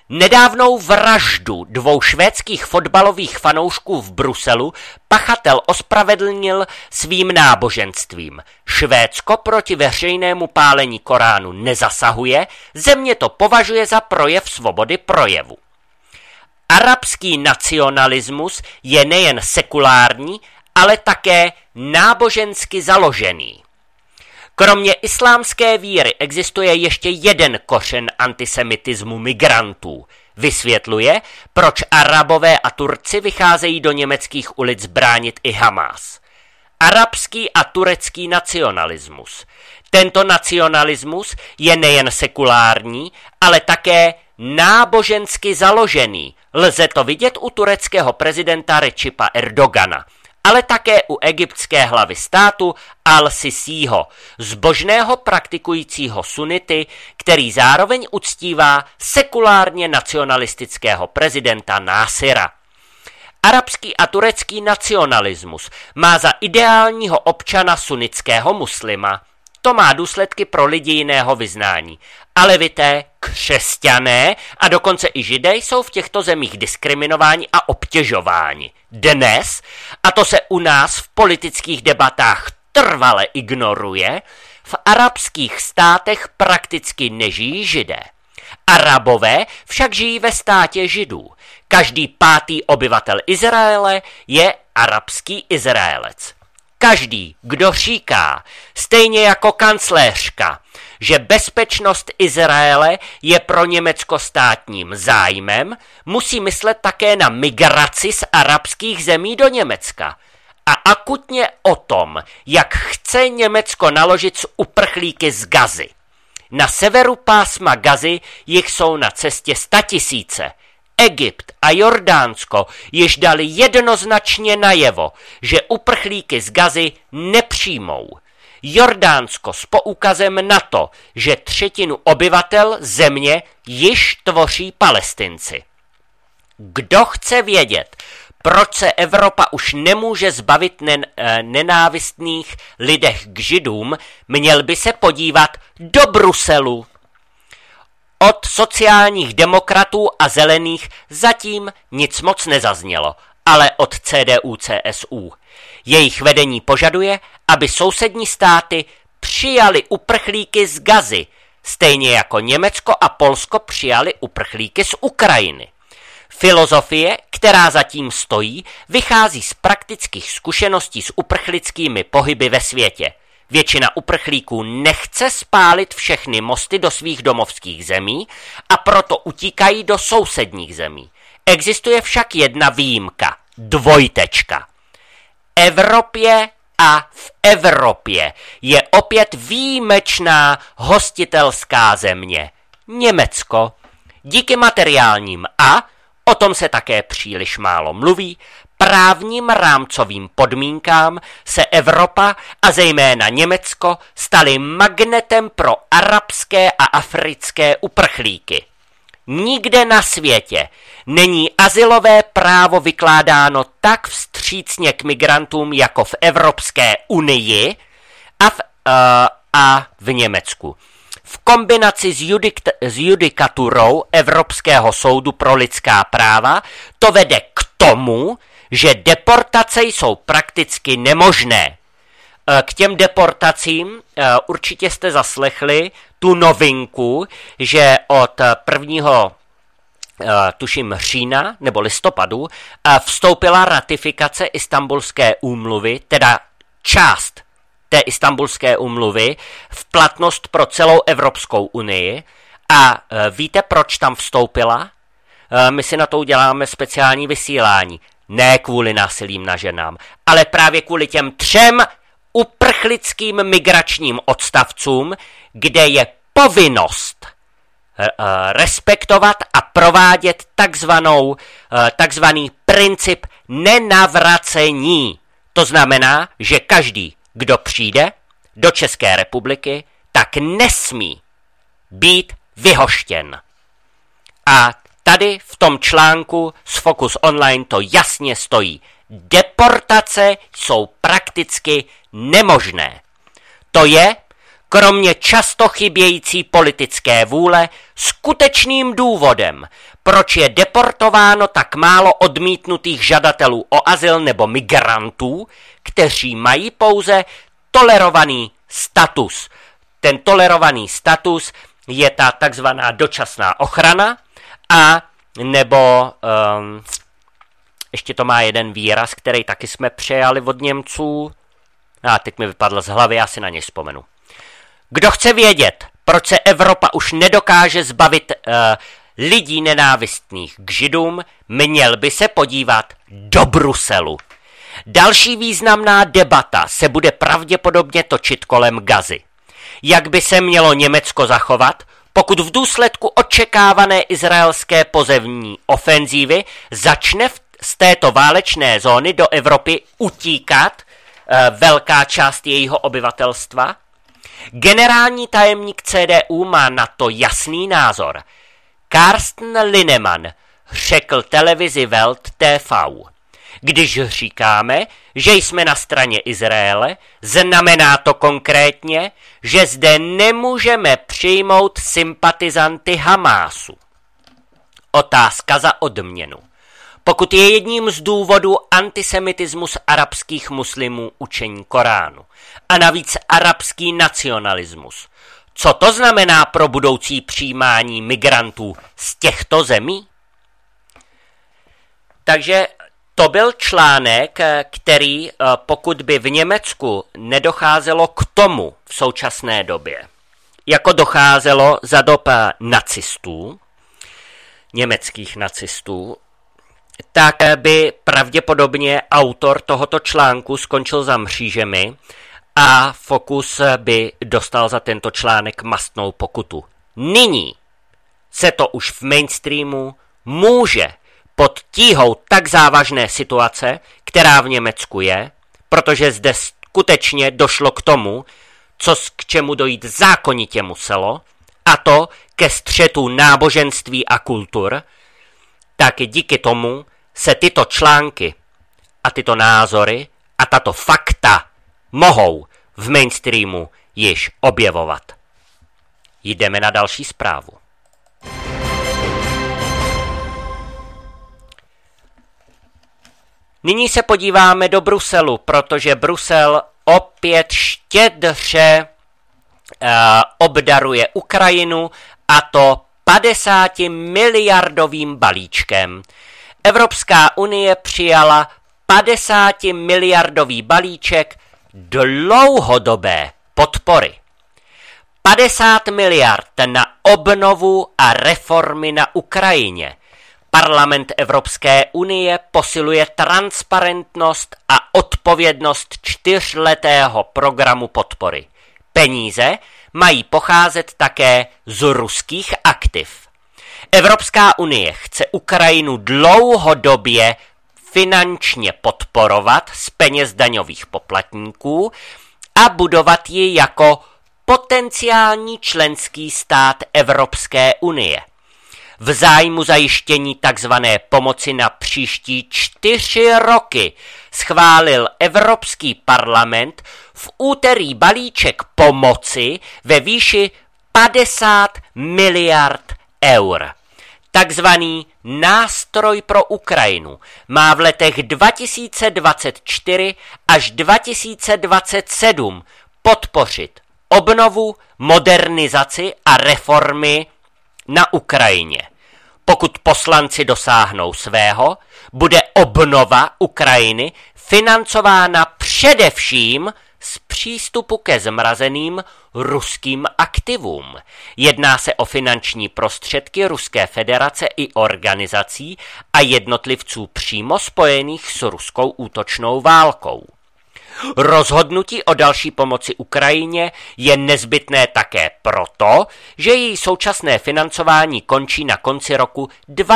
Nedávnou vraždu 2 švédských fotbalových fanoušků v Bruselu pachatel ospravedlnil svým náboženstvím. Švédsko proti veřejnému pálení Koránu nezasahuje, země to považuje za projev svobody projevu. Arabský nacionalismus je nejen sekulární, ale také nábožensky založený. Kromě islámské víry existuje ještě jeden kořen antisemitismu migrantů. Vysvětluje, proč Arabové a Turci vycházejí do německých ulic bránit i Hamás. Arabský a turecký nacionalismus. Tento nacionalismus je nejen sekulární, ale také nábožensky založený. Lze to vidět u tureckého prezidenta Recipa Erdogana, ale také u egyptské hlavy státu Al-Sisího, zbožného praktikujícího sunity, který zároveň uctívá sekulárně nacionalistického prezidenta Násira. Arabský a turecký nacionalismus má za ideálního občana sunnického muslima. To má důsledky pro lidi jiného vyznání. Alevité, křesťané a dokonce i židé jsou v těchto zemích diskriminováni a obtěžováni. Dnes, a to se u nás v politických debatách trvale ignoruje, v arabských státech prakticky nežijí židé. Arabové však žijí ve státě židů. Každý 5. obyvatel Izraele je arabský Izraelec. Každý, kdo říká, stejně jako kancléřka, že bezpečnost Izraele je pro Německo státním zájmem, musí myslet také na migraci z arabských zemí do Německa. A akutně o tom, jak chce Německo naložit s uprchlíky z Gazy. Na severu pásma Gazy jich jsou na cestě 100 000. Egypt a Jordánsko již dali jednoznačně najevo, že uprchlíky z Gazy nepřijmou. Jordánsko s poukazem na to, že 1/3 obyvatel země již tvoří Palestinci. Kdo chce vědět, proč se Evropa už nemůže zbavit nenávistných lidech k Židům, měl by se podívat do Bruselu. Od sociálních demokratů a zelených zatím nic moc nezaznělo, ale od CDU-CSU. Jejich vedení požaduje, aby sousední státy přijali uprchlíky z Gazy, stejně jako Německo a Polsko přijali uprchlíky z Ukrajiny. Filozofie, která zatím stojí, vychází z praktických zkušeností s uprchlickými pohyby ve světě. Většina uprchlíků nechce spálit všechny mosty do svých domovských zemí a proto utíkají do sousedních zemí. Existuje však jedna výjimka, dvojtečka. Evropě a v Evropě je opět výjimečná hostitelská země, Německo. Díky materiálním a, o tom se také příliš málo mluví, právním rámcovým podmínkám se Evropa a zejména Německo staly magnetem pro arabské a africké uprchlíky. Nikde na světě není azylové právo vykládáno tak vstřícně k migrantům jako v Evropské unii a v Německu. V kombinaci s judikaturou Evropského soudu pro lidská práva to vede k tomu, že deportace jsou prakticky nemožné. K těm deportacím určitě jste zaslechli tu novinku, že od 1. tuším října nebo listopadu vstoupila ratifikace Istanbulské úmluvy, teda část té Istanbulské úmluvy v platnost pro celou Evropskou unii. A víte, proč tam vstoupila? My si na to uděláme speciální vysílání. Ne kvůli násilím na ženám, ale právě kvůli těm 3 uprchlickým migračním odstavcům, kde je povinnost respektovat a provádět takzvaný princip nenavracení. To znamená, že každý, kdo přijde do České republiky, tak nesmí být vyhoštěn. A tady v tom článku z Focus Online to jasně stojí. Deportace jsou prakticky nemožné. To je, kromě často chybějící politické vůle, skutečným důvodem, proč je deportováno tak málo odmítnutých žadatelů o azyl nebo migrantů, kteří mají pouze tolerovaný status. Ten tolerovaný status je ta takzvaná dočasná ochrana a nebo ještě to má jeden výraz, který taky jsme přejali od Němců. Teď mi vypadl z hlavy, já si na něj vzpomenu. Kdo chce vědět, proč se Evropa už nedokáže zbavit lidí nenávistných k Židům, měl by se podívat do Bruselu. Další významná debata se bude pravděpodobně točit kolem Gazy. Jak by se mělo Německo zachovat, pokud v důsledku očekávané izraelské pozemní ofenzívy začne z této válečné zóny do Evropy utíkat velká část jejího obyvatelstva? Generální tajemník CDU má na to jasný názor. Carsten Linnemann řekl televizi Welt TV. Když říkáme, že jsme na straně Izraele, znamená to konkrétně, že zde nemůžeme přijmout sympatizanty Hamásu. Otázka za odměnu. Pokud je jedním z důvodů antisemitismus arabských muslimů učení Koránu a navíc arabský nacionalismus, co to znamená pro budoucí přijímání migrantů z těchto zemí? Takže to byl článek, který, pokud by v Německu nedocházelo k tomu v současné době, jako docházelo za dob nacistů, německých nacistů, tak by pravděpodobně autor tohoto článku skončil za mřížemi a Focus by dostal za tento článek mastnou pokutu. Nyní se to už v mainstreamu může pod tíhou tak závažné situace, která v Německu je, protože zde skutečně došlo k tomu, k čemu dojít zákonitě muselo, a to ke střetu náboženství a kultur, tak díky tomu se tyto články a tyto názory a tato fakta mohou v mainstreamu již objevovat. Jdeme na další zprávu. Nyní se podíváme do Bruselu, protože Brusel opět štědře obdaruje Ukrajinu, a to 50 miliardovým balíčkem. Evropská unie přijala 50 miliardový balíček dlouhodobé podpory. 50 miliard na obnovu a reformy na Ukrajině. Parlament Evropské unie posiluje transparentnost a odpovědnost 4letého programu podpory. Peníze mají pocházet také z ruských aktiv. Evropská unie chce Ukrajinu dlouhodobě finančně podporovat z peněz daňových poplatníků a budovat ji jako potenciální členský stát Evropské unie. V zájmu zajištění tzv. Pomoci na příští 4 roky schválil Evropský parlament v úterý balíček pomoci ve výši 50 miliard eur. Takzvaný nástroj pro Ukrajinu má v letech 2024 až 2027 podpořit obnovu, modernizaci a reformy na Ukrajině. Pokud poslanci dosáhnou svého, bude obnova Ukrajiny financována především z přístupu ke zmrazeným ruským aktivům. Jedná se o finanční prostředky Ruské federace i organizací a jednotlivců přímo spojených s ruskou útočnou válkou. Rozhodnutí o další pomoci Ukrajině je nezbytné také proto, že její současné financování končí na konci roku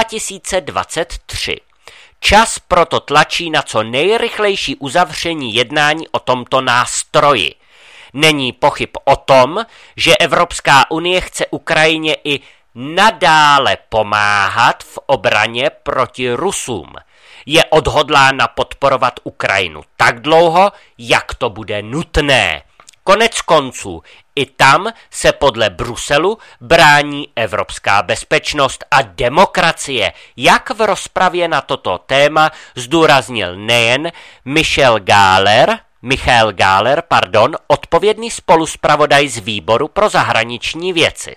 2023. Čas proto tlačí na co nejrychlejší uzavření jednání o tomto nástroji. Není pochyb o tom, že Evropská unie chce Ukrajině i nadále pomáhat v obraně proti Rusům. Je odhodlána podporovat Ukrajinu tak dlouho, jak to bude nutné. Konec konců, i tam se podle Bruselu brání evropská bezpečnost a demokracie, jak v rozpravě na toto téma zdůraznil nejen Michael Gáler, odpovědný spoluspravodaj z výboru pro zahraniční věci.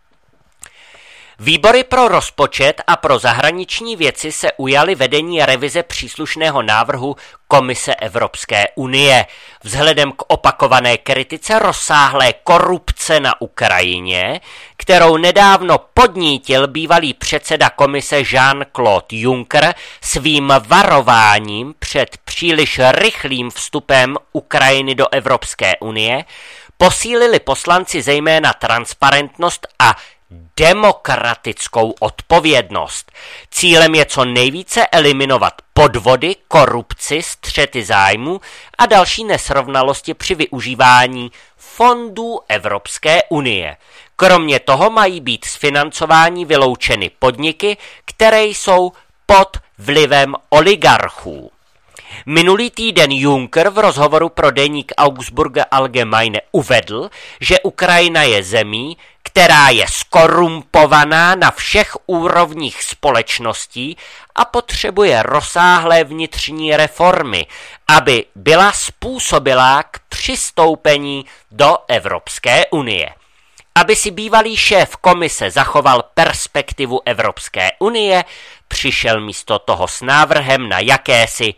Výbory pro rozpočet a pro zahraniční věci se ujaly vedení revize příslušného návrhu Komise Evropské unie. Vzhledem k opakované kritice rozsáhlé korupce na Ukrajině, kterou nedávno podnítil bývalý předseda komise Jean-Claude Juncker svým varováním před příliš rychlým vstupem Ukrajiny do Evropské unie, posílili poslanci zejména transparentnost a demokratickou odpovědnost. Cílem je co nejvíce eliminovat podvody, korupci, střety zájmu a další nesrovnalosti při využívání fondů Evropské unie. Kromě toho mají být z financování vyloučeny podniky, které jsou pod vlivem oligarchů. Minulý týden Juncker v rozhovoru pro deník Augsburger Allgemeine uvedl, že Ukrajina je zemí, která je skorumpovaná na všech úrovních společností a potřebuje rozsáhlé vnitřní reformy, aby byla způsobilá k přistoupení do Evropské unie. Aby si bývalý šéf komise zachoval perspektivu Evropské unie, přišel místo toho s návrhem na jakési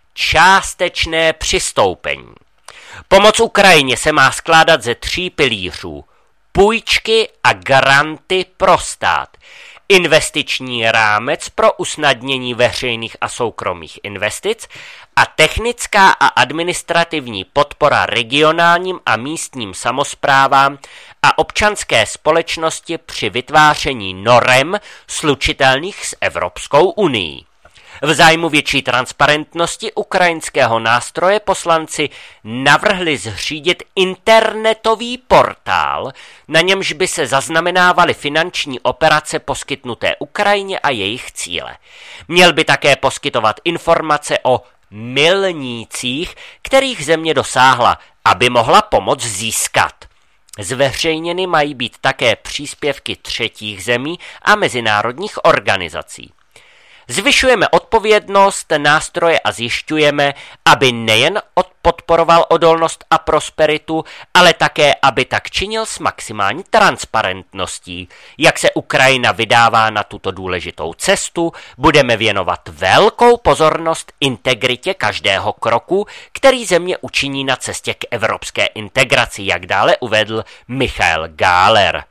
částečné přistoupení. Pomoc Ukrajině se má skládat ze 3 pilířů. Půjčky a granty pro stát, investiční rámec pro usnadnění veřejných a soukromých investic a technická a administrativní podpora regionálním a místním samosprávám a občanské společnosti při vytváření norem slučitelných s Evropskou unií. V zájmu větší transparentnosti ukrajinského nástroje poslanci navrhli zřídit internetový portál, na němž by se zaznamenávaly finanční operace poskytnuté Ukrajině a jejich cíle. Měl by také poskytovat informace o milnících, kterých země dosáhla, aby mohla pomoc získat. Zveřejněny mají být také příspěvky třetích zemí a mezinárodních organizací. Zvyšujeme odpovědnost nástroje a zjišťujeme, aby nejen podporoval odolnost a prosperitu, ale také, aby tak činil s maximální transparentností. Jak se Ukrajina vydává na tuto důležitou cestu, budeme věnovat velkou pozornost integritě každého kroku, který země učiní na cestě k evropské integraci, jak dále uvedl Michael Gáler.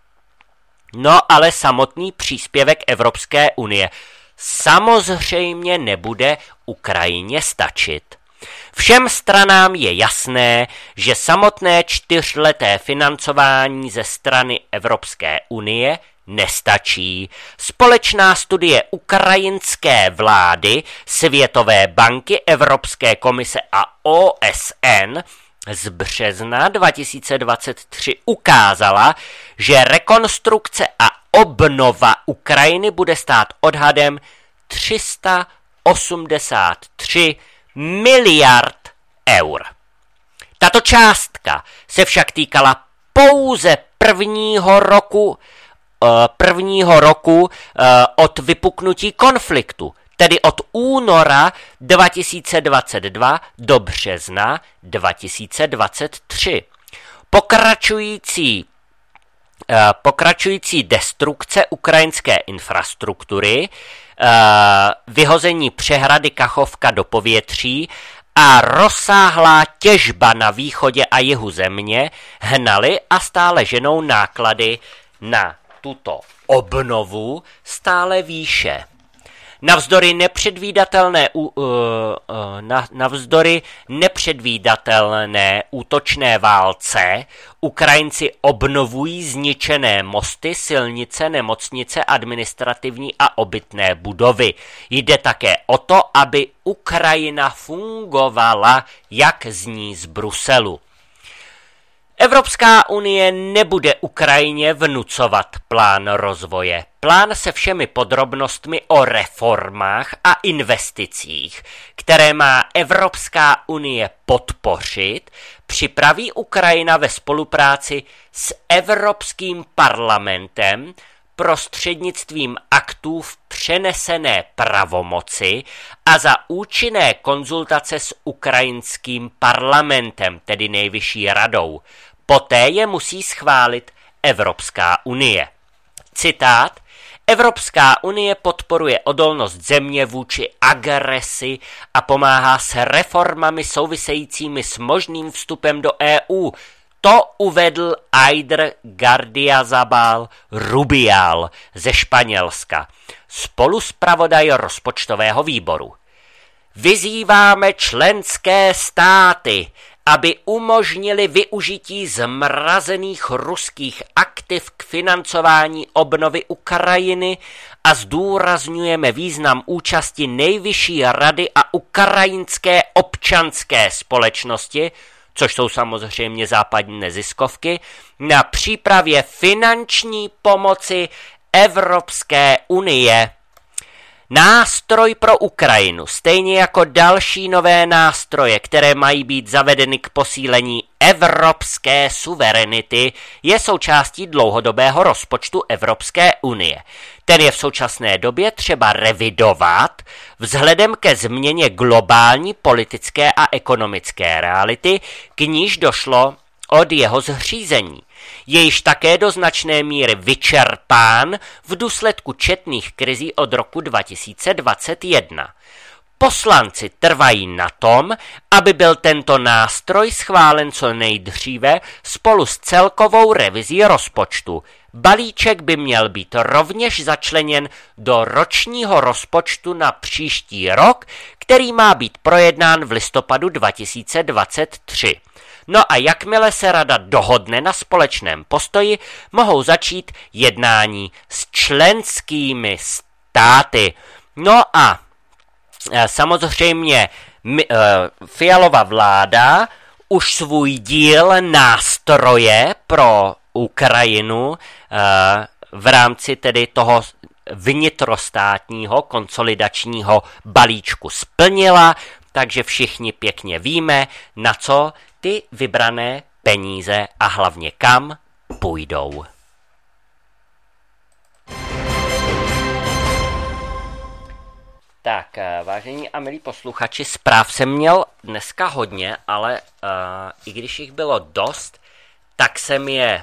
No ale samotný příspěvek Evropské unie samozřejmě nebude Ukrajině stačit. Všem stranám je jasné, že samotné 4leté financování ze strany Evropské unie nestačí. Společná studie ukrajinské vlády, Světové banky, Evropské komise a OSN z března 2023 ukázala, že rekonstrukce a obnova Ukrajiny bude stát odhadem 383 miliard eur. Tato částka se však týkala pouze prvního roku od vypuknutí konfliktu, tedy od února 2022 do března 2023. Pokračující destrukce ukrajinské infrastruktury, vyhození přehrady Kachovka do povětří a rozsáhlá těžba na východě a jihu země hnaly a stále ženou náklady na tuto obnovu stále výše. Navzdory nepředvídatelné útočné válce Ukrajinci obnovují zničené mosty, silnice, nemocnice, administrativní a obytné budovy. Jde také o to, aby Ukrajina fungovala, jak zní z Bruselu. Evropská unie nebude Ukrajině vnucovat plán rozvoje. Plán se všemi podrobnostmi o reformách a investicích, které má Evropská unie podpořit, připraví Ukrajina ve spolupráci s Evropským parlamentem prostřednictvím aktů v přenesené pravomoci a za účinné konzultace s ukrajinským parlamentem, tedy nejvyšší radou. Poté je musí schválit Evropská unie. Citát: Evropská unie podporuje odolnost země vůči agresi a pomáhá s reformami souvisejícími s možným vstupem do EU. To uvedl Aider Gardiazabal Rubial ze Španělska, spoluzpravodaj rozpočtového výboru. Vyzýváme členské státy, aby umožnili využití zmrazených ruských aktiv k financování obnovy Ukrajiny a zdůrazňujeme význam účasti Nejvyšší rady a ukrajinské občanské společnosti, což jsou samozřejmě západní neziskovky, na přípravě finanční pomoci Evropské unie. Nástroj pro Ukrajinu, stejně jako další nové nástroje, které mají být zavedeny k posílení evropské suverenity, je součástí dlouhodobého rozpočtu Evropské unie. Ten je v současné době třeba revidovat vzhledem ke změně globální politické a ekonomické reality, k níž došlo od jeho zřízení. Je již také do značné míry vyčerpán v důsledku četných krizí od roku 2021. Poslanci trvají na tom, aby byl tento nástroj schválen co nejdříve spolu s celkovou revizí rozpočtu. Balíček by měl být rovněž začleněn do ročního rozpočtu na příští rok, který má být projednán v listopadu 2023. No a jakmile se rada dohodne na společném postoji, mohou začít jednání s členskými státy. No a samozřejmě Fialova vláda už svůj díl nástroje pro Ukrajinu v rámci tedy toho vnitrostátního konsolidačního balíčku splnila, takže všichni pěkně víme, na co ty vybrané peníze a hlavně kam půjdou. Tak, vážení a milí posluchači, zpráv jsem měl dneska hodně, ale i když jich bylo dost, tak jsem je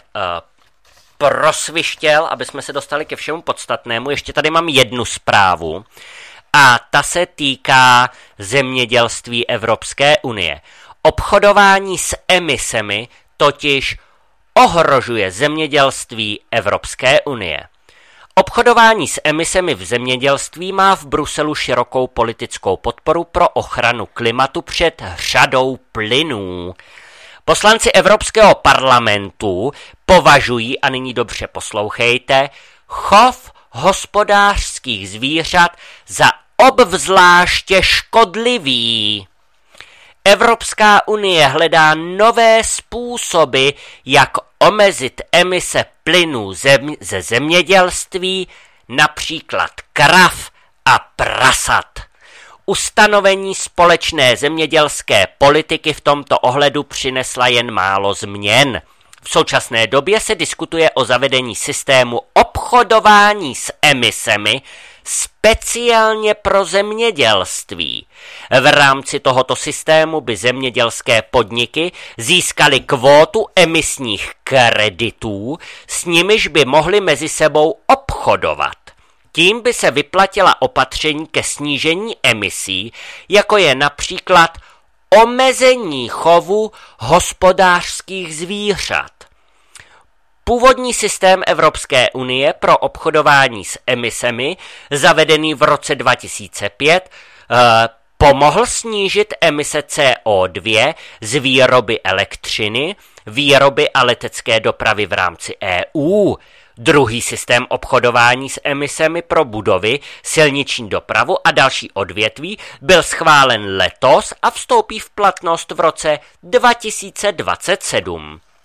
prosvištěl, aby jsme se dostali ke všemu podstatnému. Ještě tady mám jednu zprávu a ta se týká zemědělství Evropské unie. Obchodování s emisemi totiž ohrožuje zemědělství Evropské unie. Obchodování s emisemi v zemědělství má v Bruselu širokou politickou podporu pro ochranu klimatu před řadou plynů. Poslanci Evropského parlamentu považují, a nyní dobře poslouchejte, chov hospodářských zvířat za obzvláště škodlivý. Evropská unie hledá nové způsoby, jak omezit emise plynů ze zemědělství, například krav a prasat. Ustanovení společné zemědělské politiky v tomto ohledu přinesla jen málo změn. V současné době se diskutuje o zavedení systému obchodování s emisemi speciálně pro zemědělství. V rámci tohoto systému by zemědělské podniky získaly kvótu emisních kreditů, s nimiž by mohly mezi sebou obchodovat. Tím by se vyplatila opatření ke snížení emisí, jako je například omezení chovu hospodářských zvířat. Původní systém Evropské unie pro obchodování s emisemi, zavedený v roce 2005, pomohl snížit emise CO2 z výroby elektřiny, výroby a letecké dopravy v rámci EU. Druhý systém obchodování s emisemi pro budovy, silniční dopravu a další odvětví byl schválen letos a vstoupí v platnost v roce 2027.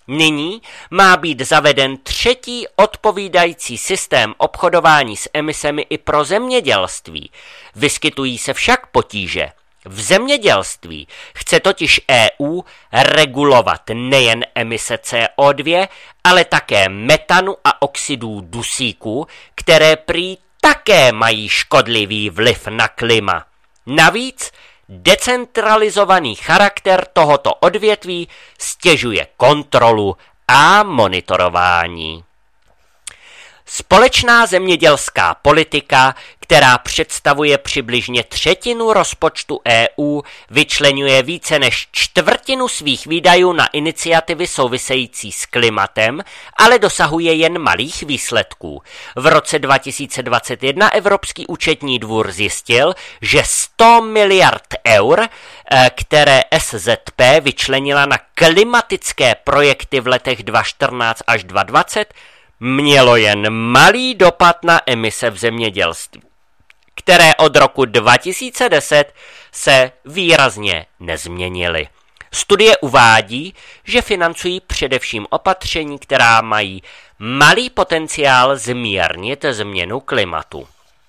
Nyní má být zaveden třetí odpovídající systém obchodování s emisemi i pro zemědělství. Vyskytují se však potíže. V zemědělství chce totiž EU regulovat nejen emise CO2, ale také metanu a oxidů dusíku, které prý také mají škodlivý vliv na klima. Navíc decentralizovaný charakter tohoto odvětví stěžuje kontrolu a monitorování. Společná zemědělská politika, která představuje přibližně třetinu rozpočtu EU, vyčleňuje více než čtvrtinu svých výdajů na iniciativy související s klimatem, ale dosahuje jen malých výsledků. V roce 2021 Evropský účetní dvůr zjistil, že 100 miliard eur, které SZP vyčlenila na klimatické projekty v letech 2014 až 2020, mělo jen malý dopad na emise v zemědělství, které od roku 2010 se výrazně nezměnily. Studie uvádí, že financují především opatření, která mají malý potenciál zmírnit změnu klimatu.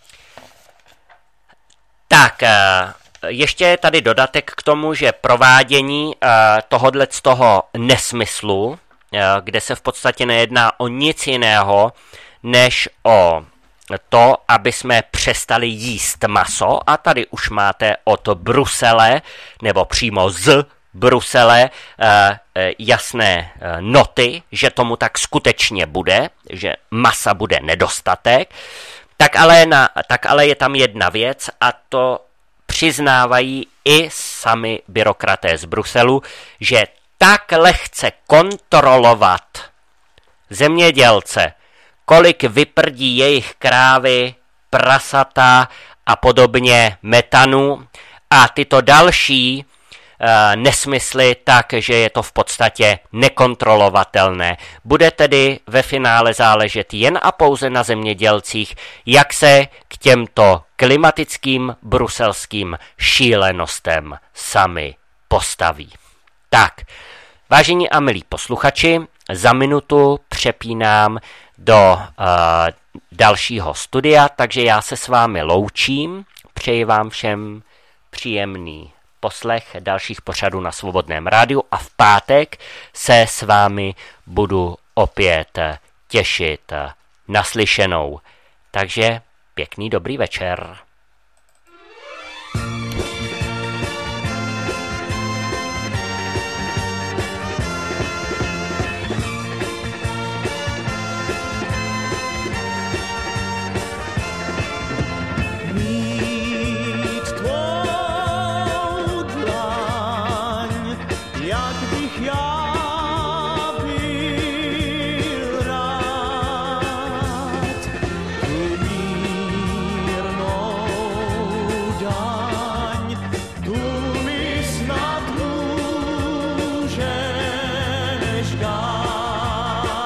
Tak, ještě je tady dodatek k tomu, že provádění z toho nesmyslu, kde se v podstatě nejedná o nic jiného, než o to, aby jsme přestali jíst maso, a tady už máte od Brusele, nebo přímo z Brusele, jasné noty, že tomu tak skutečně bude, že masa bude nedostatek, tak ale je tam jedna věc, a to přiznávají i sami byrokraté z Bruselu, že tak lehce kontrolovat zemědělce, kolik vyprdí jejich krávy, prasata a podobně metanu a tyto další nesmysly, takže je to v podstatě nekontrolovatelné. Bude tedy ve finále záležet jen a pouze na zemědělcích, jak se k těmto klimatickým bruselským šílenostem sami postaví. Tak, vážení a milí posluchači, za minutu přepínám do dalšího studia, takže já se s vámi loučím. Přeji vám všem příjemný poslech dalších pořadů na Svobodném rádiu a v pátek se s vámi budu opět těšit naslyšenou. Takže pěkný dobrý večer.